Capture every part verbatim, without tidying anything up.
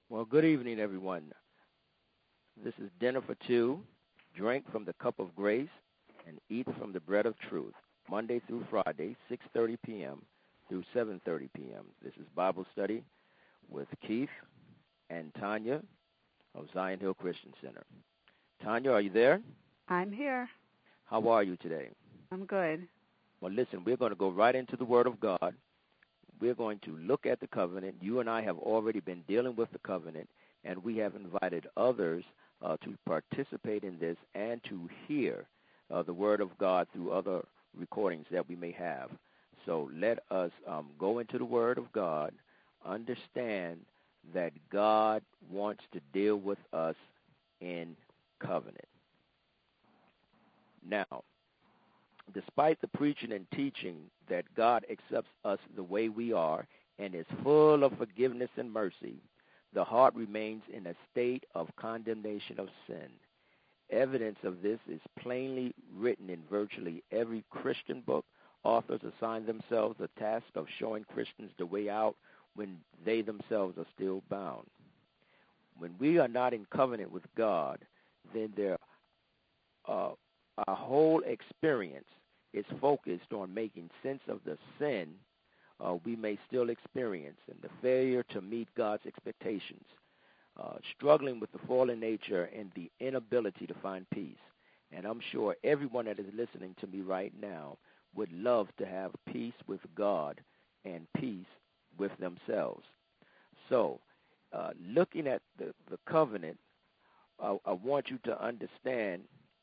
Well, good evening, everyone. This is Dinner for Two. Drink from the cup of grace and eat from the bread of truth. Monday through Friday, six thirty p.m. through seven thirty p.m. This is Bible study with Keith and Tanya of Zion Hill Christian Center. Tanya, are you there? I'm here. How are you today? I'm good. Well, listen, we're going to go right into the Word of God. We're going to look at the covenant. You and I have already been dealing with the covenant, and we have invited others uh, to participate in this and to hear uh, the Word of God through other recordings that we may have. So let us um, go into the Word of God, understand that God wants to deal with us in covenant. Now, despite the preaching and teaching that God accepts us the way we are and is full of forgiveness and mercy, the heart remains in a state of condemnation of sin. Evidence of this is plainly written in virtually every Christian book. Authors assign themselves the task of showing Christians the way out when they themselves are still bound. When we are not in covenant with God, then there, uh, our whole experience is focused on making sense of the sin uh, we may still experience and the failure to meet God's expectations, uh, struggling with the fallen nature and the inability to find peace. And I'm sure everyone that is listening to me right now would love to have peace with God and peace with themselves. So, uh, looking at the, the covenant, uh, I want you to understand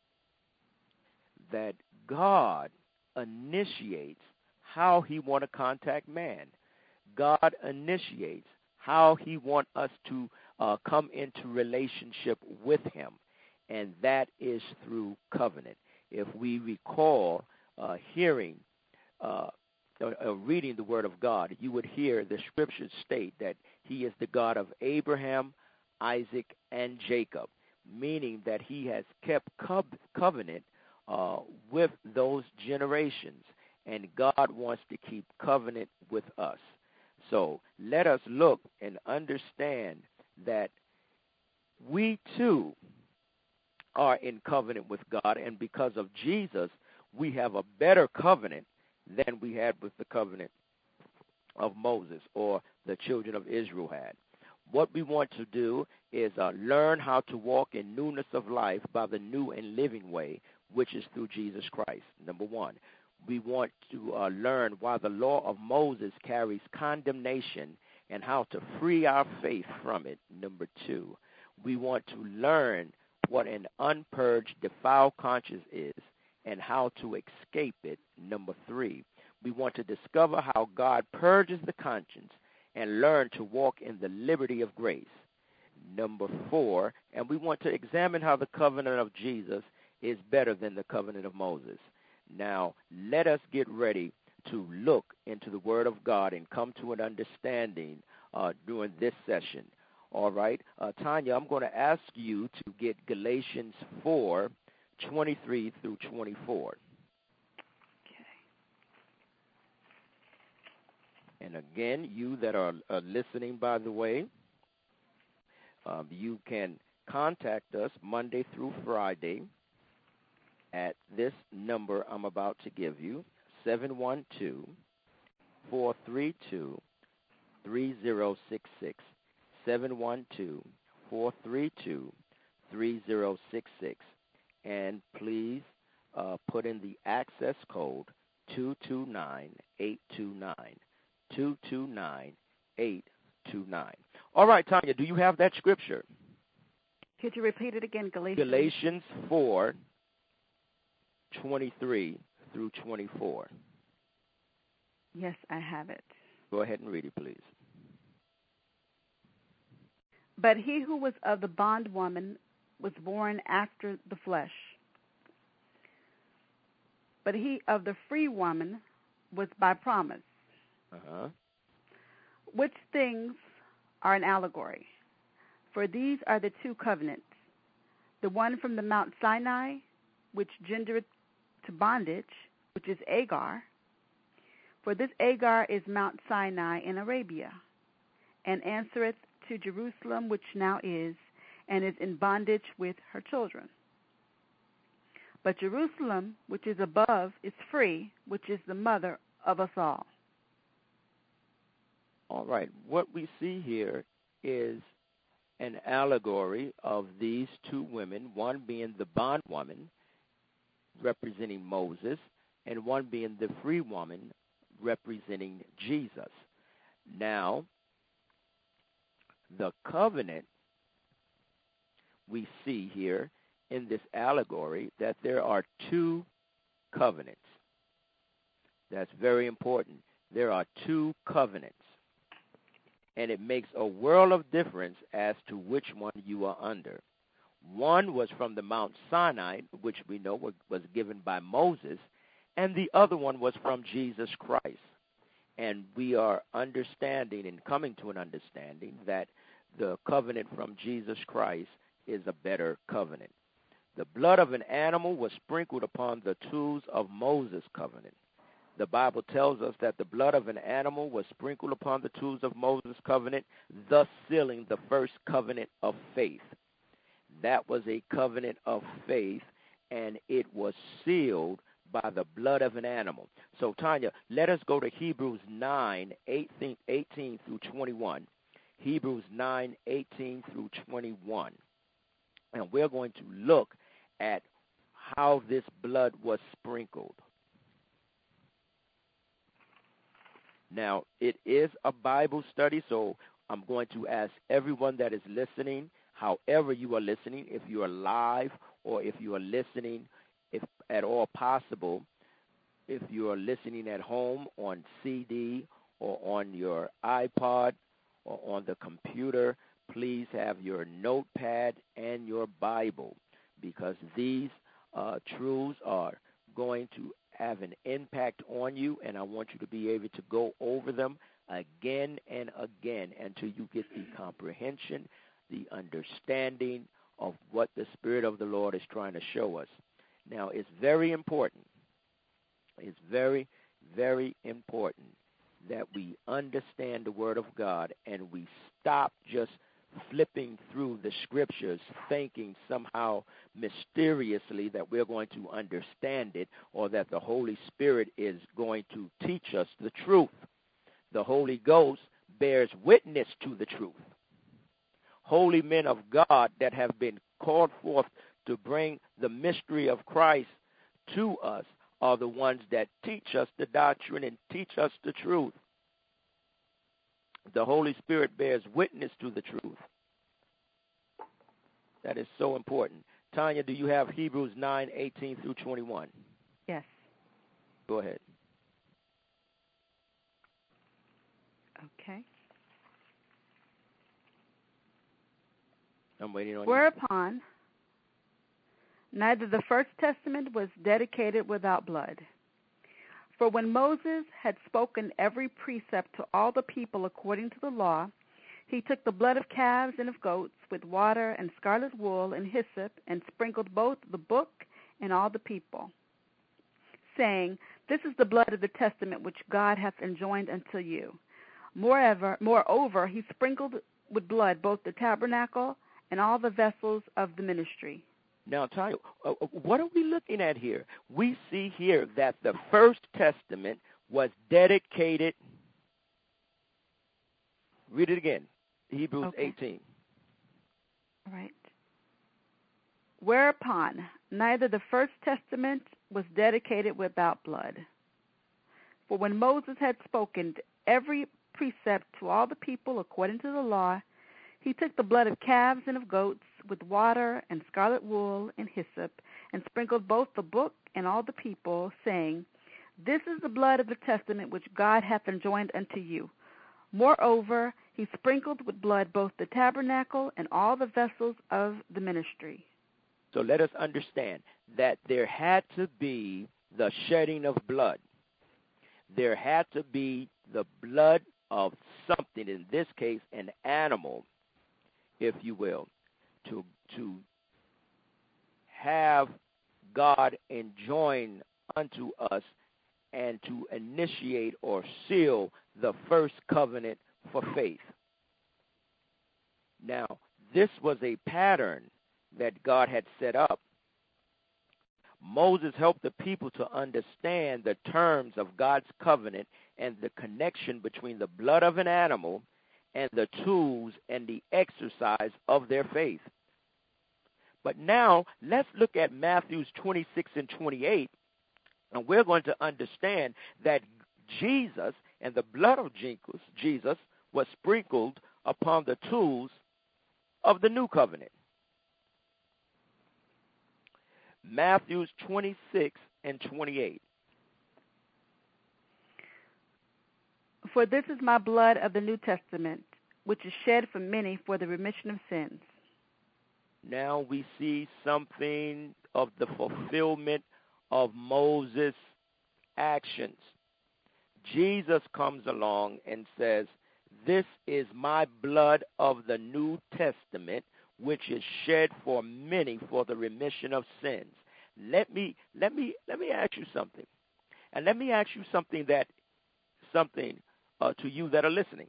that God initiates how he want to contact man. God initiates how he want us to uh, come into relationship with him, and that is through covenant. If we recall uh, hearing, uh, uh, reading the Word of God, you would hear the Scriptures state that he is the God of Abraham, Isaac, and Jacob, meaning that he has kept co- covenant Uh, with those generations, and God wants to keep covenant with us. So let us look and understand that we too are in covenant with God, and because of Jesus, we have a better covenant than we had with the covenant of Moses or the children of Israel had. What we want to do is uh, learn how to walk in newness of life by the new and living way, which is through Jesus Christ, number one. We want to uh, learn why the law of Moses carries condemnation and how to free our faith from it, number two. We want to learn what an unpurged, defiled conscience is and how to escape it, number three. We want to discover how God purges the conscience and learn to walk in the liberty of grace, number four. And we want to examine how the covenant of Jesus is better than the covenant of Moses. Now, let us get ready to look into the Word of God and come to an understanding uh, during this session. All right, uh, Tanya, I'm going to ask you to get Galatians four, twenty-three through twenty-four. Okay. And again, you that are uh, listening, by the way, um, you can contact us Monday through Friday at this number I'm about to give you, seven one two, four three two, three zero six six, seven one two, four three two, three zero six six. And please uh, put in the access code two two nine, eight two nine, two two nine, eight two nine. All right, Tanya, do you have that scripture? Could you repeat it again, Galatians? Galatians four, twenty-three through twenty-four. Yes, I have it. Go ahead and read it, please. But he who was of the bondwoman was born after the flesh. But he of the free woman was by promise. Uh-huh. Which things are an allegory? For these are the two covenants, the one from the Mount Sinai, which gendereth to bondage, which is Agar. For this Agar is Mount Sinai in Arabia, and answereth to Jerusalem, which now is, and is in bondage with her children. But Jerusalem, which is above, is free, which is the mother of us all. All right. What we see here is an allegory of these two women, one being the bondwoman, representing Moses, and one being the free woman, representing Jesus. Now, the covenant we see here in this allegory that there are two covenants. That's very important. There are two covenants. And it makes a world of difference as to which one you are under. One was from the Mount Sinai, which we know was given by Moses, and the other one was from Jesus Christ. And we are understanding and coming to an understanding that the covenant from Jesus Christ is a better covenant. The blood of an animal was sprinkled upon the tools of Moses' covenant. The Bible tells us that the blood of an animal was sprinkled upon the tools of Moses' covenant, thus sealing the first covenant of faith. That was a covenant of faith, and it was sealed by the blood of an animal. So, Tanya, let us go to Hebrews nine, eighteen, eighteen through twenty-one. Hebrews nine, eighteen through twenty-one. And we're going to look at how this blood was sprinkled. Now, it is a Bible study, so I'm going to ask everyone that is listening, however you are listening, if you are live or if you are listening, if at all possible, if you are listening at home on C D or on your iPod or on the computer, please have your notepad and your Bible, because these uh, truths are going to have an impact on you, and I want you to be able to go over them again and again until you get the comprehension, the understanding of what the Spirit of the Lord is trying to show us. Now, it's very important, it's very, very important that we understand the Word of God and we stop just flipping through the scriptures thinking somehow mysteriously that we're going to understand it or that the Holy Spirit is going to teach us the truth. The Holy Ghost bears witness to the truth. Holy men of God that have been called forth to bring the mystery of Christ to us are the ones that teach us the doctrine and teach us the truth. The Holy Spirit bears witness to the truth. That is so important. Tanya, do you have Hebrews nine, eighteen through twenty-one? Yes. Go ahead. Okay. I'm waiting on Whereupon, you. Neither the First Testament was dedicated without blood. For when Moses had spoken every precept to all the people according to the law, he took the blood of calves and of goats with water and scarlet wool and hyssop and sprinkled both the book and all the people, saying, This is the blood of the testament which God hath enjoined unto you. Moreover, moreover, he sprinkled with blood both the tabernacle and all the vessels of the ministry. Now, Tanya, uh, what are we looking at here? We see here that the First Testament was dedicated. Read it again. Hebrews okay. eighteen. All right. Whereupon, neither the First Testament was dedicated without blood. For when Moses had spoken every precept to all the people according to the law, he took the blood of calves and of goats with water and scarlet wool and hyssop, and sprinkled both the book and all the people, saying, This is the blood of the testament which God hath enjoined unto you. Moreover, he sprinkled with blood both the tabernacle and all the vessels of the ministry. So let us understand that there had to be the shedding of blood. There had to be the blood of something, in this case an animal, if you will, to to have God enjoin unto us and to initiate or seal the first covenant for faith. Now, this was a pattern that God had set up. Moses helped the people to understand the terms of God's covenant and the connection between the blood of an animal and the tools and the exercise of their faith. But now, let's look at Matthew twenty-six and twenty-eight, and we're going to understand that Jesus and the blood of Jesus was sprinkled upon the tools of the new covenant. Matthew twenty-six and twenty-eight. For this is my blood of the New Testament, which is shed for many for the remission of sins. Now we see something of the fulfillment of Moses' actions. Jesus comes along and says, this is my blood of the New Testament, which is shed for many for the remission of sins. Let me let me let me ask you something. And let me ask you something that something uh, to you that are listening.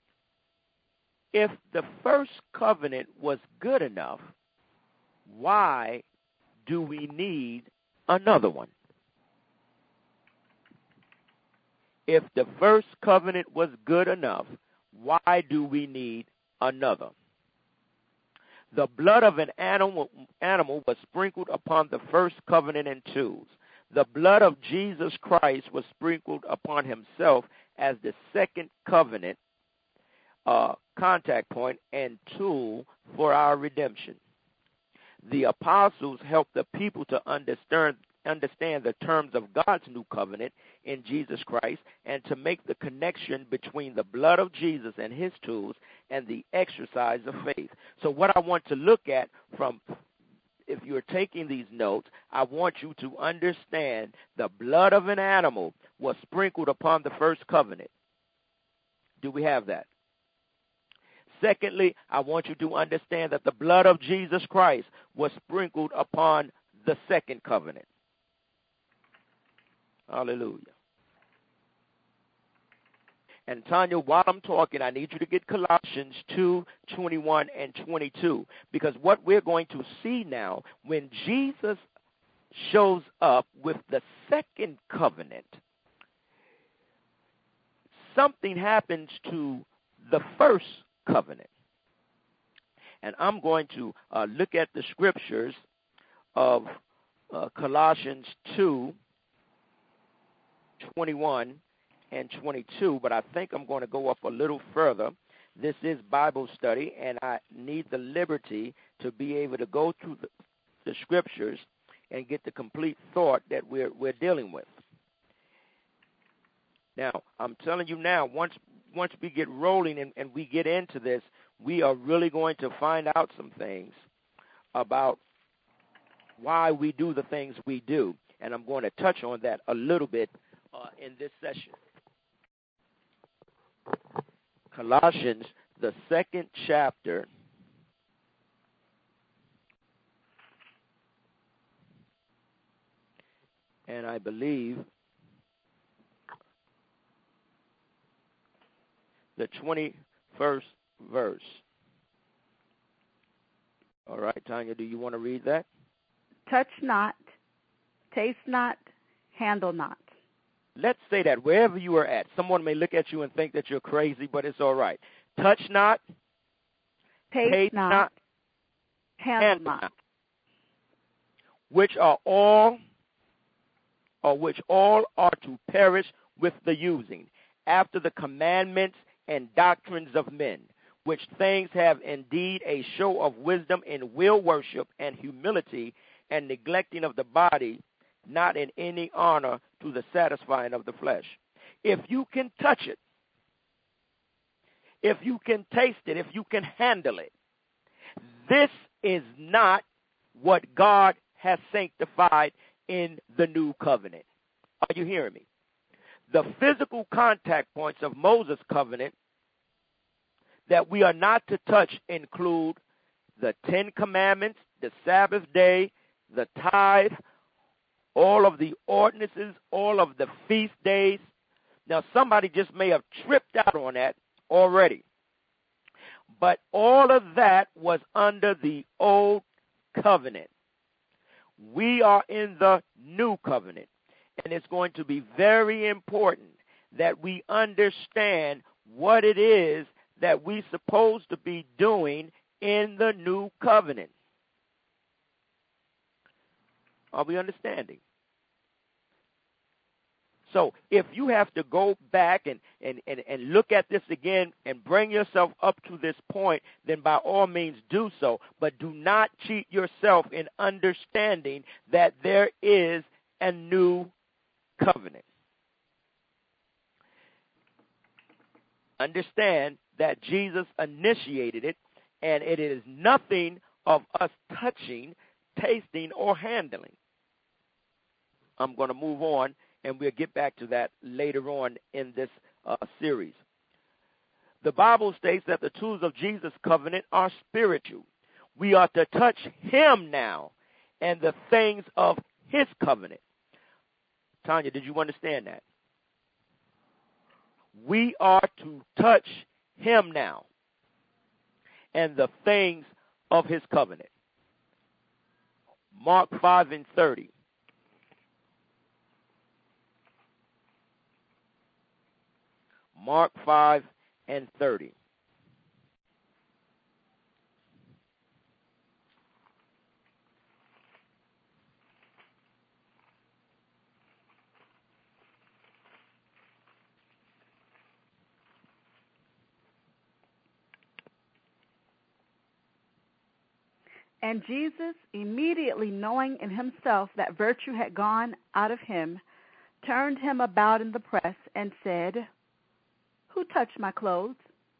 If the first covenant was good enough, why do we need another one? If the first covenant was good enough, why do we need another? The blood of an animal, animal was sprinkled upon the first covenant and tools. The blood of Jesus Christ was sprinkled upon himself as the second covenant uh, contact point and tool for our redemption. The apostles helped the people to understand understand the terms of God's new covenant in Jesus Christ and to make the connection between the blood of Jesus and his tools and the exercise of faith. So what I want to look at from, if you're taking these notes, I want you to understand the blood of an animal was sprinkled upon the first covenant. Do we have that? Secondly, I want you to understand that the blood of Jesus Christ was sprinkled upon the second covenant. Hallelujah. And Tanya, while I'm talking, I need you to get Colossians two, twenty-one and twenty-two, because what we're going to see now, when Jesus shows up with the second covenant, something happens to the first covenant. And I'm going to uh, look at the scriptures of uh, Colossians two, twenty-one and twenty-two, but I think I'm going to go up a little further. This is Bible study, and I need the liberty to be able to go through the, the scriptures and get the complete thought that we're we're dealing with. Now, I'm telling you now, once once we get rolling and, and we get into this, we are really going to find out some things about why we do the things we do, and I'm going to touch on that a little bit uh, in this session. Colossians, the second chapter, and I believe the twenty-first verse. All right, Tanya, do you want to read that? Touch not, taste not, handle not. Let's say that wherever you are at. Someone may look at you and think that you're crazy, but it's all right. Touch not, taste, taste not, not, handle, handle not. not, which are all, or which all are to perish with the using, after the commandments and doctrines of men, which things have indeed a show of wisdom in will worship and humility and neglecting of the body, not in any honor to the satisfying of the flesh. If you can touch it, if you can taste it, if you can handle it, this is not what God has sanctified in the new covenant. Are you hearing me? The physical contact points of Moses' covenant that we are not to touch include the Ten Commandments, the Sabbath day, the tithe, all of the ordinances, all of the feast days. Now, somebody just may have tripped out on that already. But all of that was under the old covenant. We are in the new covenant. And it's going to be very important that we understand what it is that we're supposed to be doing in the new covenant. Are we understanding? So if you have to go back and, and, and, and look at this again and bring yourself up to this point, then by all means do so. But do not cheat yourself in understanding that there is a new covenant. Understand that Jesus initiated it, and it is nothing of us touching, tasting, or handling. I'm going to move on, and we'll get back to that later on in this uh, series. The Bible states that the tools of Jesus' covenant are spiritual. We are to touch him now and the things of his covenant. Tanya, did you understand that? We are to touch him now and the things of his covenant. Mark five and thirty. Mark five and thirty. And Jesus, immediately knowing in himself that virtue had gone out of him, turned him about in the press and said, "Who touched my clothes?"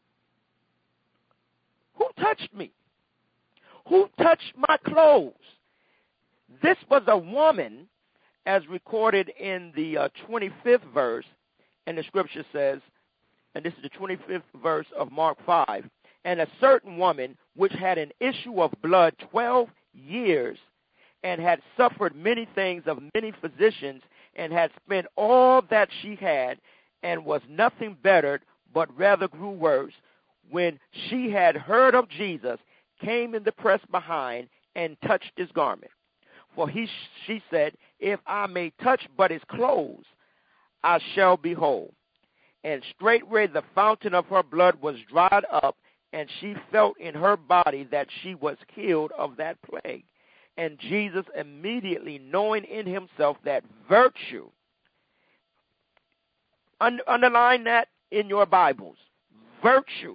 Who touched me? Who touched my clothes? This was a woman, as recorded in the uh, twenty-fifth verse, and the scripture says, and this is the twenty-fifth verse of Mark five, and a certain woman which had an issue of blood twelve years, and had suffered many things of many physicians, and had spent all that she had, and was nothing bettered, but rather grew worse, when she had heard of Jesus, came in the press behind, and touched his garment. For he, she said, "If I may touch but his clothes, I shall be whole." And straightway the fountain of her blood was dried up, and she felt in her body that she was healed of that plague. And Jesus, immediately knowing in himself that virtue, un- underline that in your Bibles, virtue.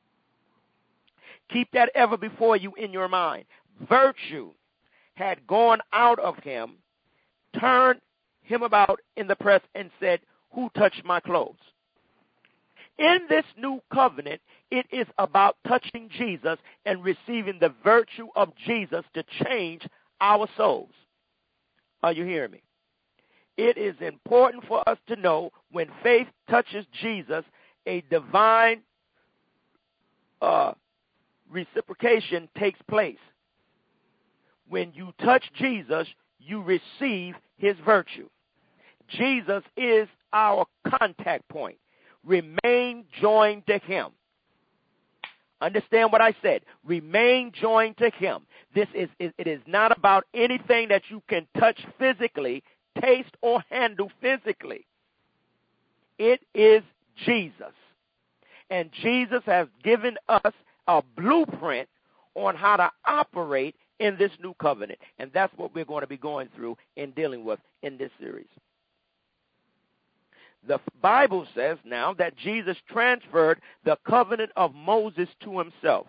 Keep that ever before you in your mind. Virtue had gone out of him, turned him about in the press and said, "Who touched my clothes?" In this new covenant, it is about touching Jesus and receiving the virtue of Jesus to change our souls. Are you hearing me? It is important for us to know when faith touches Jesus, a divine uh, reciprocation takes place. When you touch Jesus, you receive his virtue. Jesus is our contact point. Remain joined to him. Understand what I said. Remain joined to him. This is, it is not about anything that you can touch physically, taste, or handle physically. It is Jesus. And Jesus has given us a blueprint on how to operate in this new covenant. And that's what we're going to be going through and dealing with in this series. The Bible says now that Jesus transferred the covenant of Moses to himself.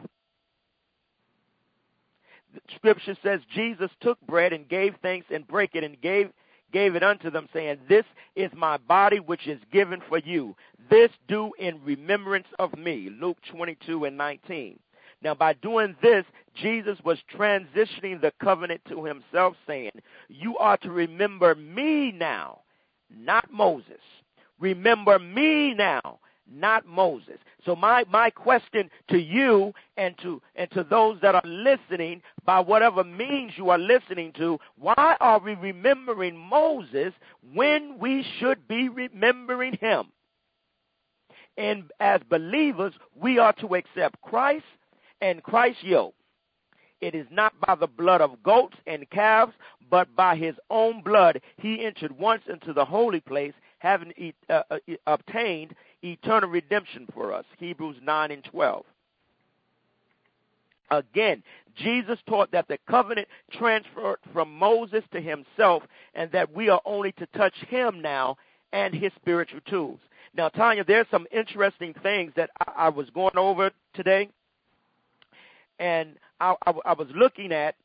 The scripture says Jesus took bread and gave thanks and brake it and gave gave it unto them, saying, "This is my body which is given for you. This do in remembrance of me." Luke twenty-two and nineteen. Now, by doing this, Jesus was transitioning the covenant to himself, saying, "You are to remember me now, not Moses. Remember me now, not Moses." So my, my question to you and to and to those that are listening, by whatever means you are listening to, why are we remembering Moses when we should be remembering him? And as believers, we are to accept Christ and Christ's yoke. It is not by the blood of goats and calves, but by his own blood he entered once into the holy place, having e- uh, uh, obtained eternal redemption for us. Hebrews nine and twelve. Again, Jesus taught that the covenant transferred from Moses to himself, and that we are only to touch him now and his spiritual tools. Now, Tanya, there's some interesting things that I, I was going over today, and I, I, I was looking at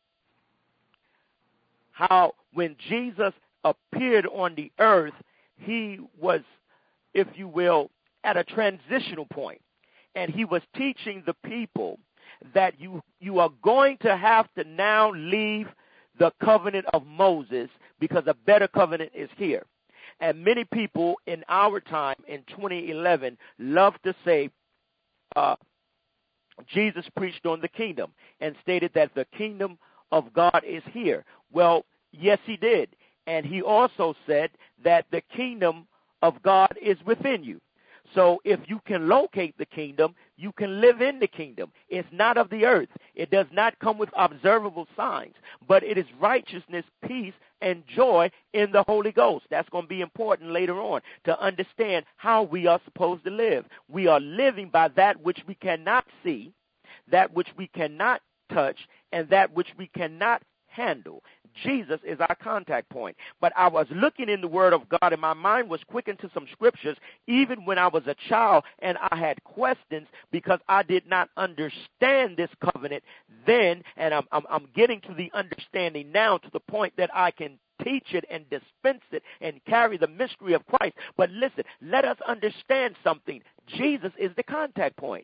how when Jesus appeared on the earth, he was, if you will, at a transitional point, and he was teaching the people that you you are going to have to now leave the covenant of Moses because a better covenant is here. And many people in our time, in twenty eleven, love to say uh, Jesus preached on the kingdom and stated that the kingdom of God is here. Well, yes, he did. And he also said that the kingdom of God is within you. So if you can locate the kingdom, you can live in the kingdom. It's not of the earth. It does not come with observable signs, but it is righteousness, peace, and joy in the Holy Ghost. That's going to be important later on to understand how we are supposed to live. We are living by that which we cannot see, that which we cannot touch, and that which we cannot handle. Jesus is our contact point. But I was looking in the Word of God, and my mind was quickened to some scriptures, even when I was a child, and I had questions because I did not understand this covenant then, and I'm, I'm, I'm getting to the understanding now to the point that I can teach it and dispense it and carry the mystery of Christ. But listen, let us understand something. Jesus is the contact point.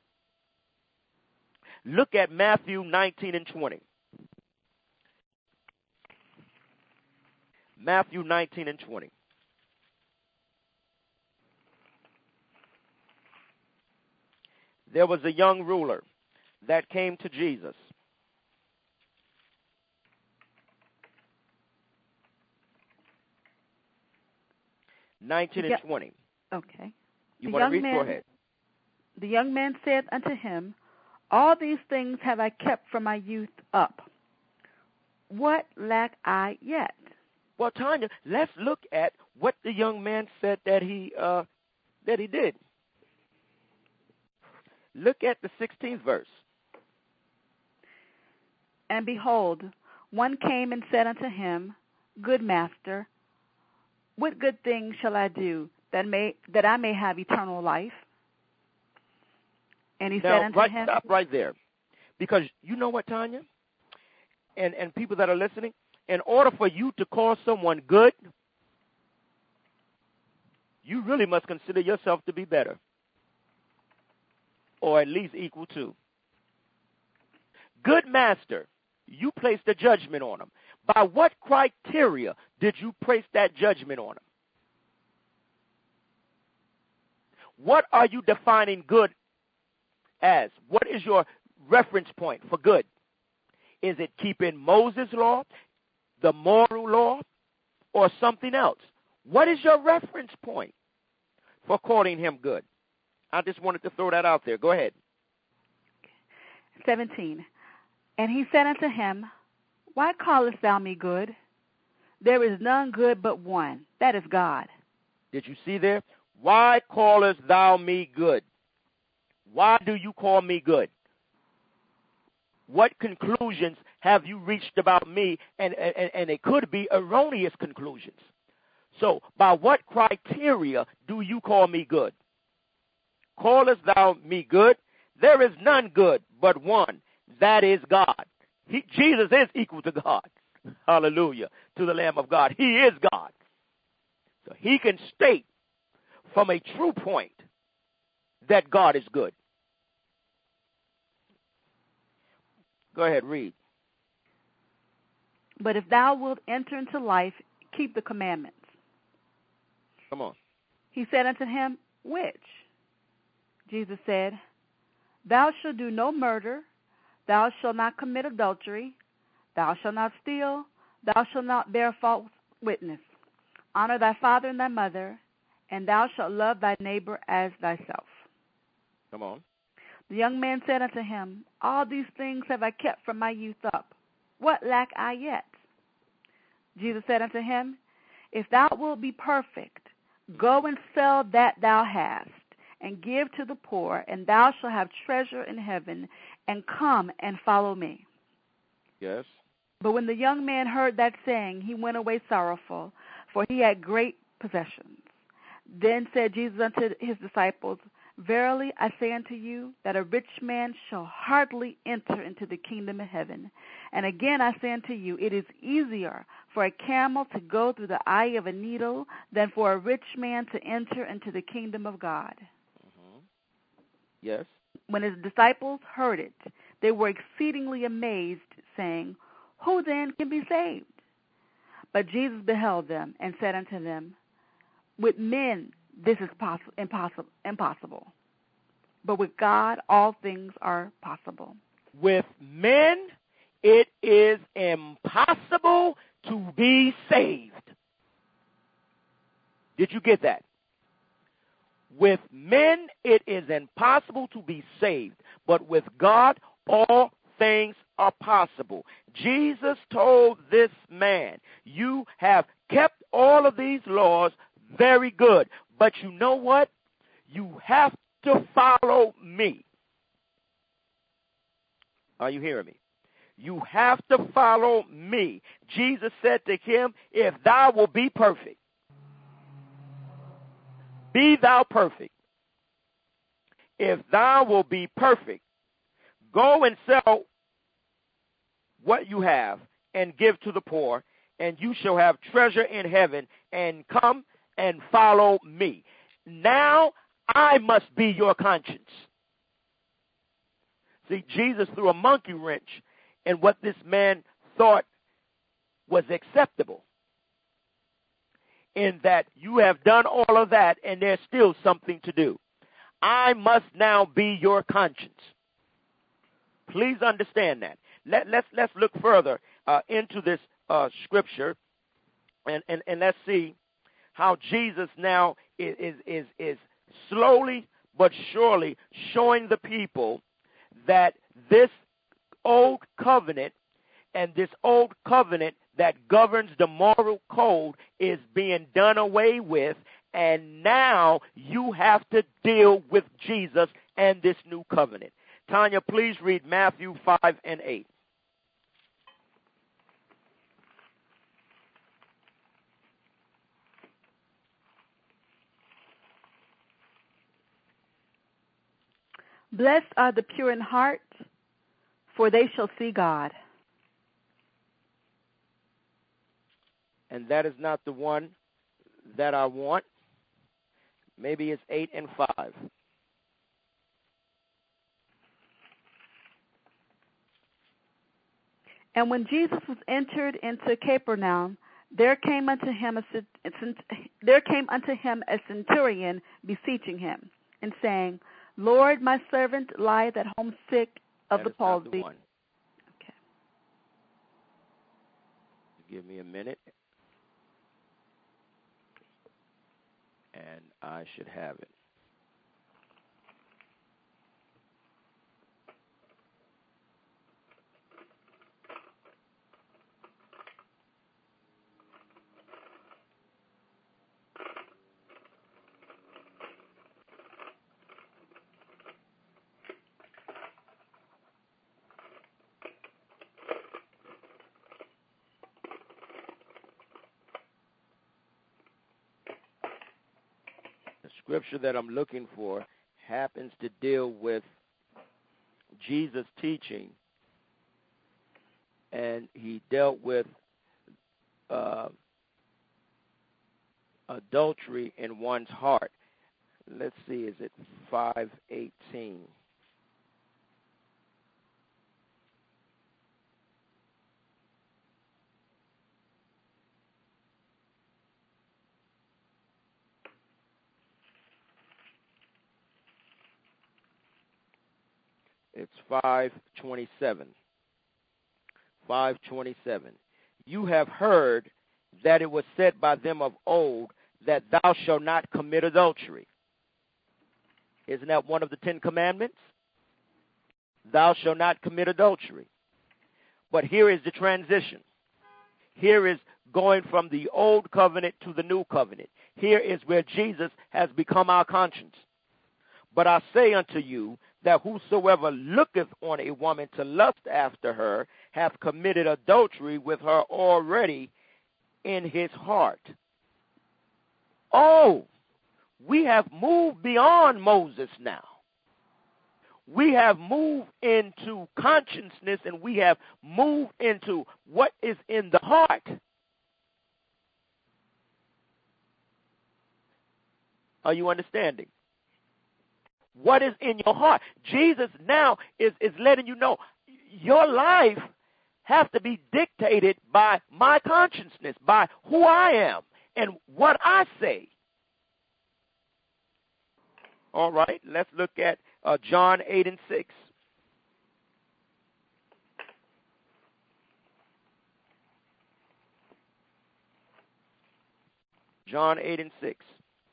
Look at Matthew nineteen and twenty. Matthew nineteen and twenty. There was a young ruler that came to Jesus. nineteen and twenty. Okay. You the want to read? Man, Go ahead. The young man said unto him, all these things have I kept from my youth up. What lack I yet? Well, Tanya, let's look at what the young man said that he uh, that he did. Look at the sixteenth verse. And behold, one came and said unto him, Good master, what good thing shall I do that may that I may have eternal life? And he now, said unto right, him, stop right there, because you know what, Tanya, and and people that are listening. In order for you to call someone good, you really must consider yourself to be better, or at least equal to. Good master, you placed a judgment on him. By what criteria did you place that judgment on him? What are you defining good as? What is your reference point for good? Is it keeping Moses' law, the moral law, or something else? What is your reference point for calling him good? I just wanted to throw that out there. Go ahead. seventeen. And he said unto him, Why callest thou me good? There is none good but one, that is God. Did you see there? Why callest thou me good? Why do you call me good? What conclusions have you reached about me? And, and, and it could be erroneous conclusions. So, by what criteria do you call me good? Callest thou me good? There is none good but one, that is God. He, Jesus is equal to God. Hallelujah. To the Lamb of God. He is God. So he can state from a true point that God is good. Go ahead, read. But if thou wilt enter into life, keep the commandments. Come on. He said unto him, Which? Jesus said, Thou shalt do no murder, thou shalt not commit adultery, thou shalt not steal, thou shalt not bear false witness. Honor thy father and thy mother, and thou shalt love thy neighbor as thyself. Come on. The young man said unto him, All these things have I kept from my youth up. What lack I yet? Jesus said unto him, If thou wilt be perfect, go and sell that thou hast, and give to the poor, and thou shalt have treasure in heaven, and come and follow me. Yes. But when the young man heard that saying, he went away sorrowful, for he had great possessions. Then said Jesus unto his disciples, Verily I say unto you, that a rich man shall hardly enter into the kingdom of heaven. And again I say unto you, it is easier for a camel to go through the eye of a needle than for a rich man to enter into the kingdom of God. Mm-hmm. Yes. When his disciples heard it, they were exceedingly amazed, saying, Who then can be saved? But Jesus beheld them and said unto them, With men this is poss- impossible, impossible, but with God all things are possible. With men it is impossible to be saved. Did you get that? With men it is impossible to be saved, but with God all things are possible. Jesus told this man, you have kept all of these laws very good, but you know what? You have to follow me. Are you hearing me? You have to follow me. Jesus said to him, if thou wilt be perfect, be thou perfect. If thou wilt be perfect, go and sell what you have and give to the poor, and you shall have treasure in heaven, and come and follow me. Now I must be your conscience. See, Jesus threw a monkey wrench in what this man thought was acceptable, in that you have done all of that and there's still something to do. I must now be your conscience. Please understand that. Let, let's, let's look further uh, into this uh, scripture, and, and, and let's see how Jesus now is, is, is, is slowly but surely showing the people that this old covenant and this old covenant that governs the moral code is being done away with, and now you have to deal with Jesus and this new covenant. Tanya, please read Matthew five and eight. Blessed are the pure in heart, for they shall see God. And that is not the one that I want. Maybe it's eight and five. And when Jesus was entered into Capernaum, there came unto him a there came unto him a centurion beseeching him, and saying, Lord, my servant lieth at home sick of that the is palsy. Not the one. Okay. Give me a minute, and I should have it. The scripture that I'm looking for happens to deal with Jesus' teaching, and he dealt with uh, adultery in one's heart. Let's see, is it five eighteen? It's five twenty-seven. five twenty-seven. You have heard that it was said by them of old that thou shalt not commit adultery. Isn't that one of the Ten Commandments? thou shalt not commit adultery. But here is the transition. Here is going from the old covenant to the new covenant. Here is where Jesus has become our conscience. But I say unto you that whosoever looketh on a woman to lust after her hath committed adultery with her already in his heart. Oh, we have moved beyond Moses now. We have moved into consciousness, and we have moved into what is in the heart. Are you understanding? What is in your heart? Jesus now is, is letting you know your life has to be dictated by my consciousness, by who I am and what I say. All right, let's look at uh, John eight and six. John eight and six.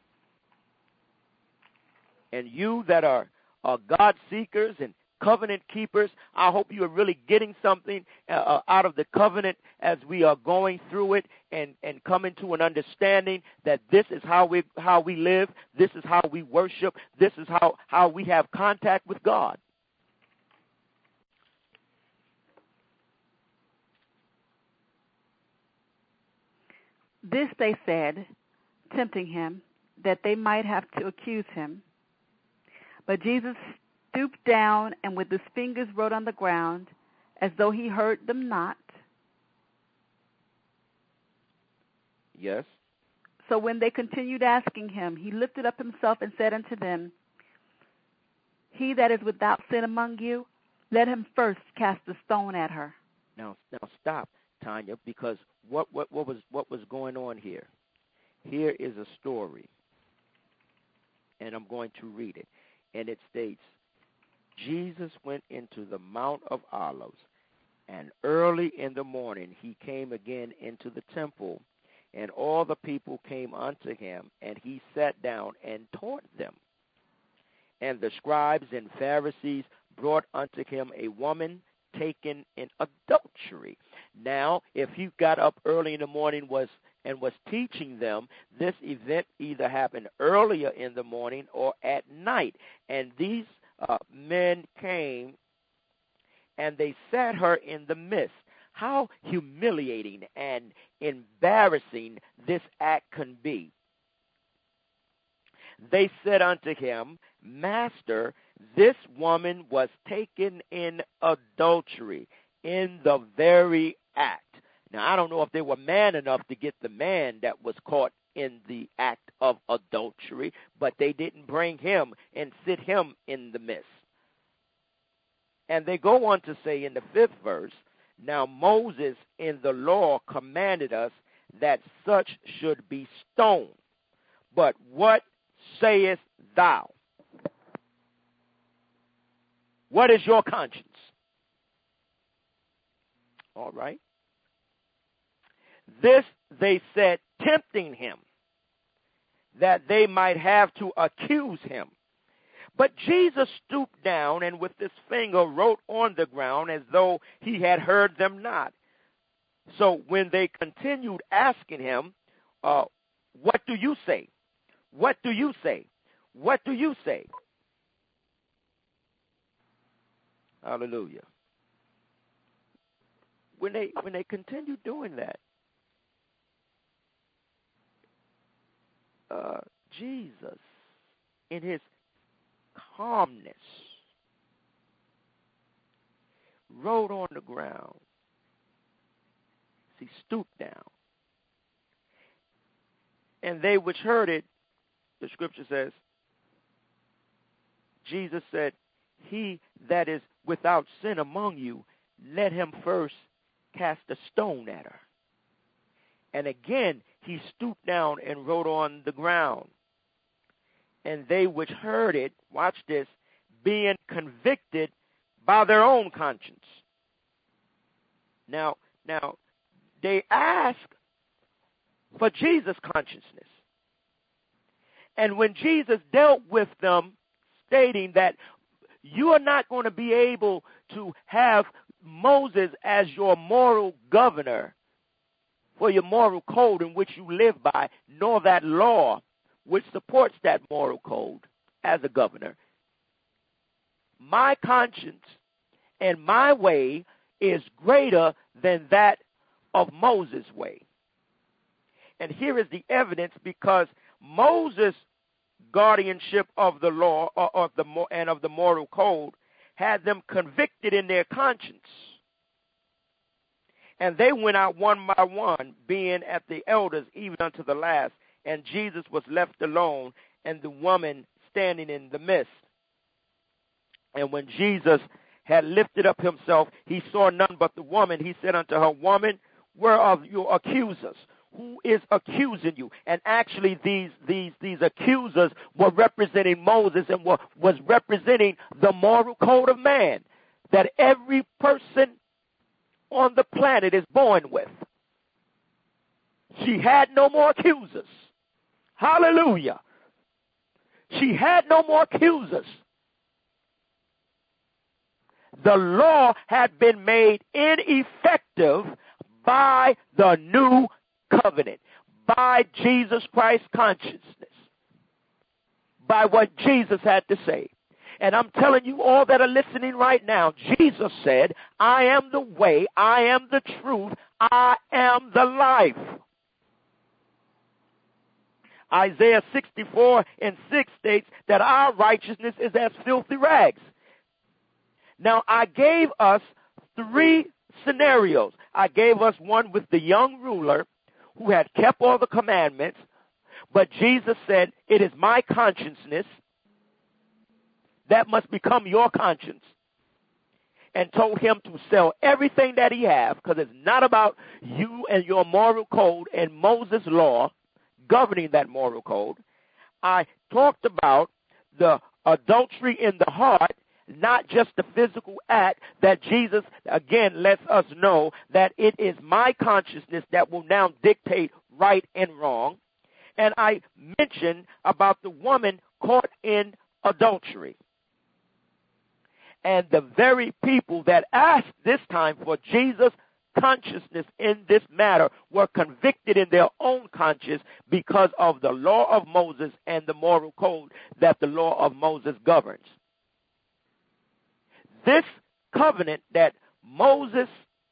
And you that are, are God seekers and covenant keepers, I hope you are really getting something uh, out of the covenant as we are going through it and, and coming to an understanding that this is how we how we live, this is how we worship, this is how, how we have contact with God. This they said, tempting him, that they might have to accuse him. But Jesus stooped down and with his fingers wrote on the ground, as though he heard them not. Yes. So when they continued asking him, he lifted up himself and said unto them, He that is without sin among you, let him first cast a stone at her. Now, now stop, Tanya, because what, what, what was what was going on here? Here is a story, and I'm going to read it. And it states, Jesus went into the Mount of Olives, and early in the morning he came again into the temple, and all the people came unto him, and he sat down and taught them. And the scribes and Pharisees brought unto him a woman taken in adultery. Now, if he got up early in the morning was and was teaching them, this event either happened earlier in the morning or at night. And these uh, men came, and they sat her in the midst. How humiliating and embarrassing this act can be. They said unto him, Master, this woman was taken in adultery, in the very act. Now, I don't know if they were man enough to get the man that was caught in the act of adultery, but they didn't bring him and sit him in the midst. And they go on to say in the fifth verse, Now Moses in the law commanded us that such should be stoned. But what sayest thou? What is your conscience? All right. This they said, tempting him, that they might have to accuse him. But Jesus stooped down and with his finger wrote on the ground as though he had heard them not. So when they continued asking him, uh, what do you say? What do you say? What do you say? Hallelujah. When they when they continued doing that, uh, Jesus, in his calmness, wrote on the ground. He stooped down. And they which heard it, the scripture says, Jesus said, He that is without sin among you, let him first cast a stone at her. And again, he stooped down and wrote on the ground. And they which heard it, watch this, being convicted by their own conscience. Now, now, they ask for Jesus' consciousness. And when Jesus dealt with them, stating that you are not going to be able to have Moses as your moral governor for your moral code in which you live by, nor that law which supports that moral code as a governor. My conscience and my way is greater than that of Moses' way. And here is the evidence, because Moses' guardianship of the law or of the and of the moral code had them convicted in their conscience. And they went out one by one, being at the elders even unto the last. And Jesus was left alone, and the woman standing in the midst. And when Jesus had lifted up himself, he saw none but the woman. He said unto her, Woman, where are your accusers? Who is accusing you? And actually these these these accusers were representing Moses and were, was representing the moral code of man that every person on the planet is born with. She had no more accusers. Hallelujah. She had no more accusers. The law had been made ineffective by the new covenant, by Jesus Christ's consciousness, by what Jesus had to say. And I'm telling you all that are listening right now, Jesus said, I am the way, I am the truth, I am the life. Isaiah sixty-four and six states that our righteousness is as filthy rags. Now, I gave us three scenarios. I gave us one with the young ruler who had kept all the commandments, but Jesus said, it is my consciousness that must become your conscience, and told him to sell everything that he have, because it's not about you and your moral code and Moses' law governing that moral code. I talked about the adultery in the heart, not just the physical act, that Jesus, again, lets us know that it is my consciousness that will now dictate right and wrong. And I mentioned about the woman caught in adultery. And the very people that asked this time for Jesus' consciousness in this matter were convicted in their own conscience because of the law of Moses and the moral code that the law of Moses governs. This covenant that Moses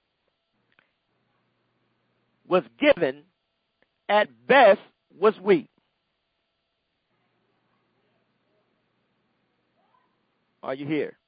was given at best was weak. Are you here?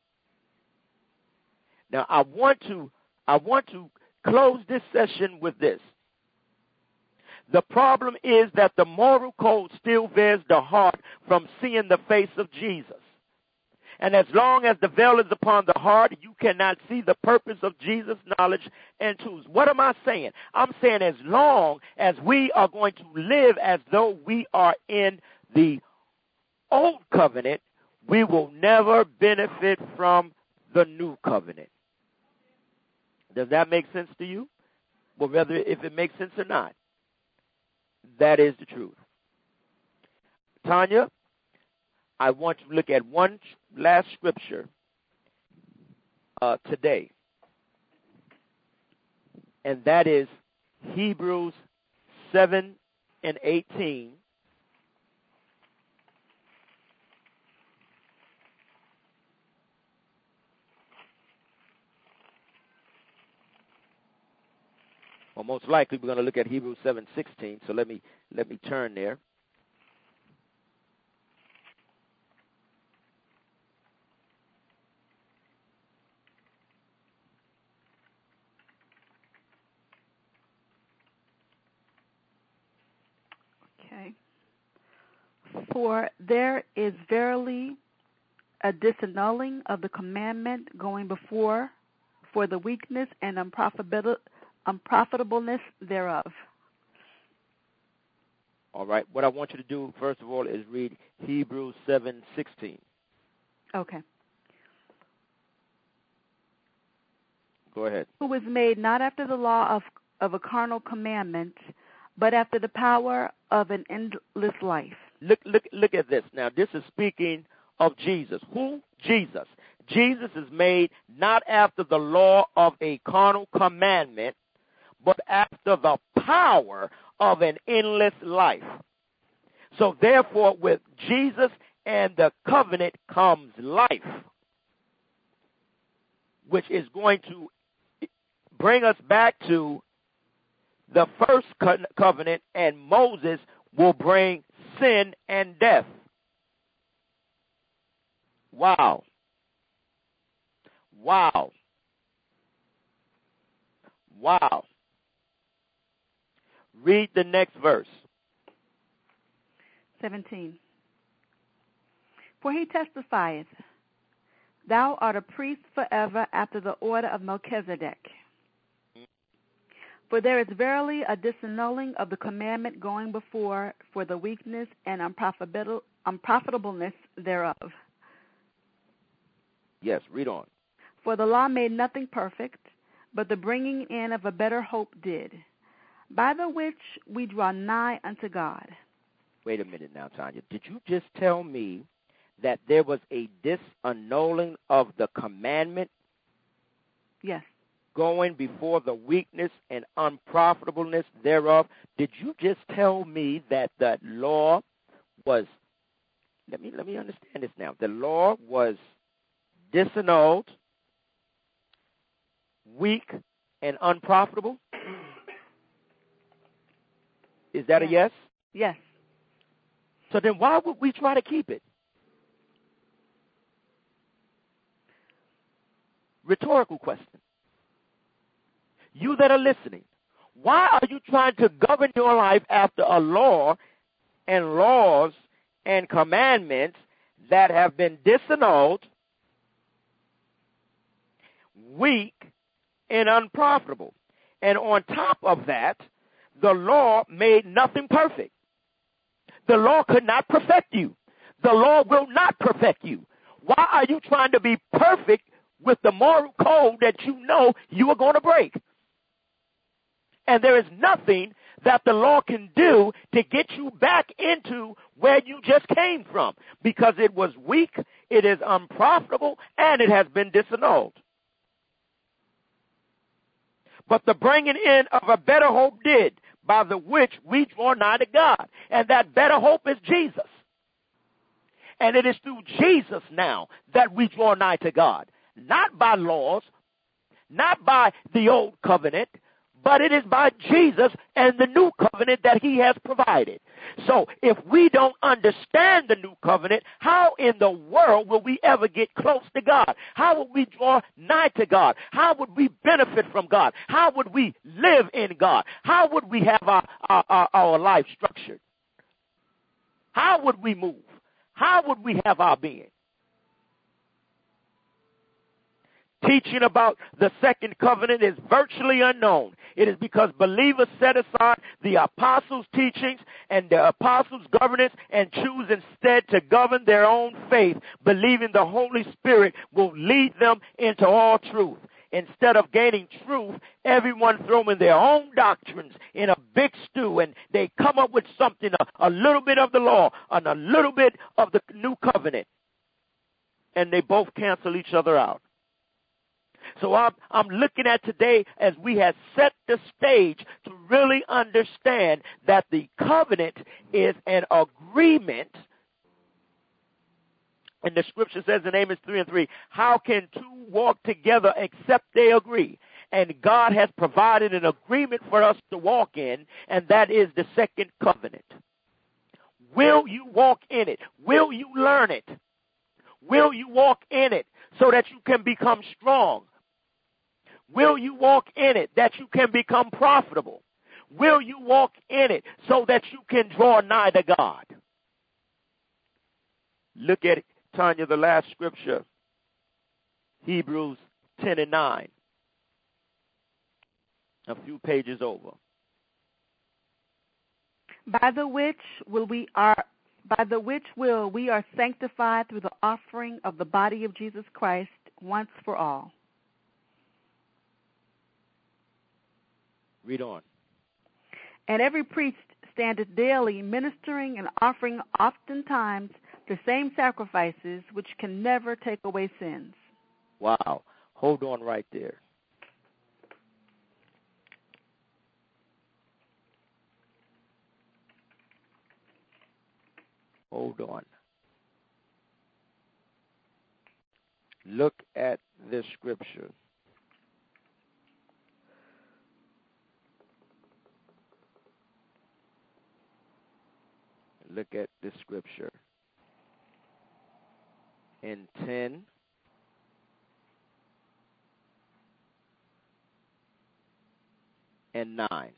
Now I want to I want to close this session with this. The problem is that the moral code still veils the heart from seeing the face of Jesus. And as long as the veil is upon the heart, you cannot see the purpose of Jesus' knowledge and truths. What am I saying? I'm saying as long as we are going to live as though we are in the old covenant, we will never benefit from the new covenant. Does that make sense to you? Well, whether if it makes sense or not, that is the truth. Tanya, I want you to look at one last scripture uh, today, and that is Hebrews seven and eighteen. Well, most likely we're going to look at Hebrews seven sixteen. So let me let me turn there. Okay. For there is verily a disannulling of the commandment going before, for the weakness and unprofitability. unprofitableness thereof. All right. What I want you to do, first of all, is read Hebrews seven sixteen. Okay. Go ahead. Who was made not after the law of, of a carnal commandment, but after the power of an endless life. Look, look, look at this. Now, this is speaking of Jesus. Who? Jesus. Jesus is made not after the law of a carnal commandment, but after the power of an endless life. So therefore, with Jesus and the covenant comes life, which is going to bring us back to the first co- covenant, and Moses will bring sin and death. Wow. Wow. Wow. Read the next verse. seventeen. For he testifieth, thou art a priest forever after the order of Melchizedek. For there is verily a disannulling of the commandment going before for the weakness and unprofitable, unprofitableness thereof. Yes, read on. For the law made nothing perfect, but the bringing in of a better hope did, by the which we draw nigh unto God. Wait a minute now, Tanya. Did you just tell me that there was a disannulling of the commandment? Yes. Going before the weakness and unprofitableness thereof? Did you just tell me that the law was, let me let me understand this now. The law was disannulled, weak, and unprofitable? Is that yes. a yes? Yes. So then why would we try to keep it? Rhetorical question. You that are listening, why are you trying to govern your life after a law and laws and commandments that have been disannulled, weak, and unprofitable? And on top of that, the law made nothing perfect. The law could not perfect you. The law will not perfect you. Why are you trying to be perfect with the moral code that you know you are going to break? And there is nothing that the law can do to get you back into where you just came from, because it was weak, it is unprofitable, and it has been disannulled. But the bringing in of a better hope did, by the which we draw nigh to God. And that better hope is Jesus. And it is through Jesus now that we draw nigh to God. Not by laws, not by the old covenant, but it is by Jesus and the new covenant that he has provided. So if we don't understand the new covenant, how in the world will we ever get close to God? How would we draw nigh to God? How would we benefit from God? How would we live in God? How would we have our, our, our, our life structured? How would we move? How would we have our being? Teaching about the second covenant is virtually unknown. It is because believers set aside the apostles' teachings and the apostles' governance and choose instead to govern their own faith, believing the Holy Spirit will lead them into all truth. Instead of gaining truth, everyone throwing their own doctrines in a big stew, and they come up with something, a, a little bit of the law and a little bit of the new covenant, and they both cancel each other out. So I'm, I'm looking at today as we have set the stage to really understand that the covenant is an agreement. And the scripture says in Amos three and three, how can two walk together except they agree? And God has provided an agreement for us to walk in, and that is the second covenant. Will you walk in it? Will you learn it? Will you walk in it so that you can become strong? Will you walk in it that you can become profitable? Will you walk in it so that you can draw nigh to God? Look at it, Tanya, the last scripture, Hebrews ten and nine, a few pages over. By the which will we are by the which will we are sanctified through the offering of the body of Jesus Christ once for all. Read on. And every priest standeth daily ministering and offering oftentimes the same sacrifices which can never take away sins. Wow. Hold on right there. Hold on. Look at this scripture. Look at this scripture. In ten and nine.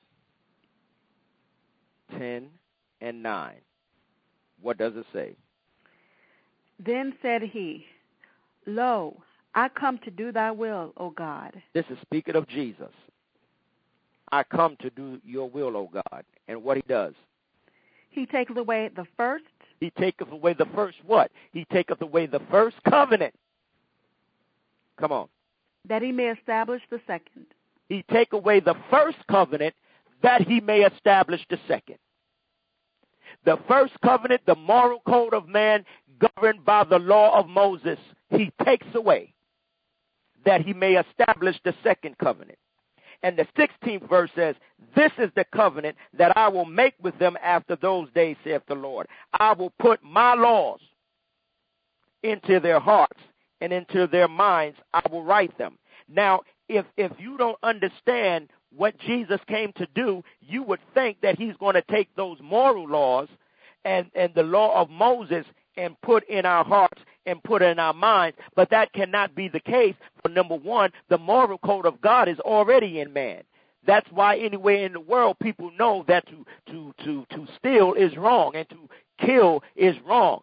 ten and nine. What does it say? Then said he, Lo, I come to do thy will, O God. This is speaking of Jesus. I come to do your will, O God. And what he does? He taketh away the first. He taketh away the first what? He taketh away the first covenant. Come on. That he may establish the second. He take away the first covenant that he may establish the second. The first covenant, the moral code of man governed by the law of Moses, he takes away that he may establish the second covenant. And the sixteenth verse says, this is the covenant that I will make with them after those days, saith the Lord. I will put my laws into their hearts, and into their minds I will write them. Now, if if you don't understand what Jesus came to do, you would think that he's going to take those moral laws and, and the law of Moses and put in our hearts and put in our minds. But that cannot be the case. For number one, the moral code of God is already in man. That's why anywhere in the world people know that to, to, to, to steal is wrong and to kill is wrong.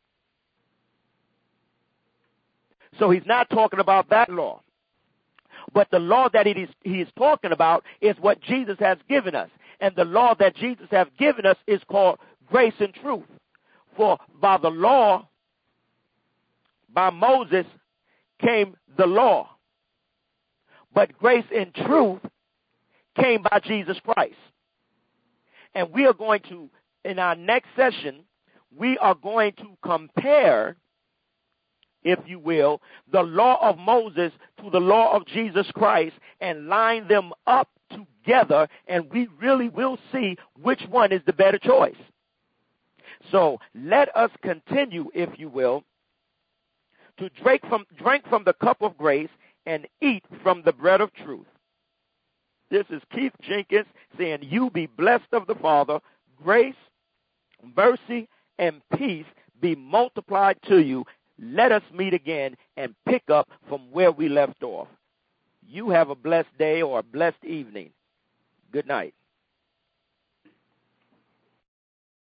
So he's not talking about that law. But the law that he is, he is talking about is what Jesus has given us. And the law that Jesus has given us is called grace and truth. For by the law, by Moses, came the law. But grace and truth came by Jesus Christ. And we are going to, in our next session, we are going to compare, if you will, the law of Moses to the law of Jesus Christ and line them up together, and we really will see which one is the better choice. So let us continue, if you will, to drink from, drink from the cup of grace and eat from the bread of truth. This is Keith Jenkins saying, you be blessed of the Father, grace, mercy, and peace be multiplied to you. Let us meet again and pick up from where we left off. You have a blessed day or a blessed evening. Good night.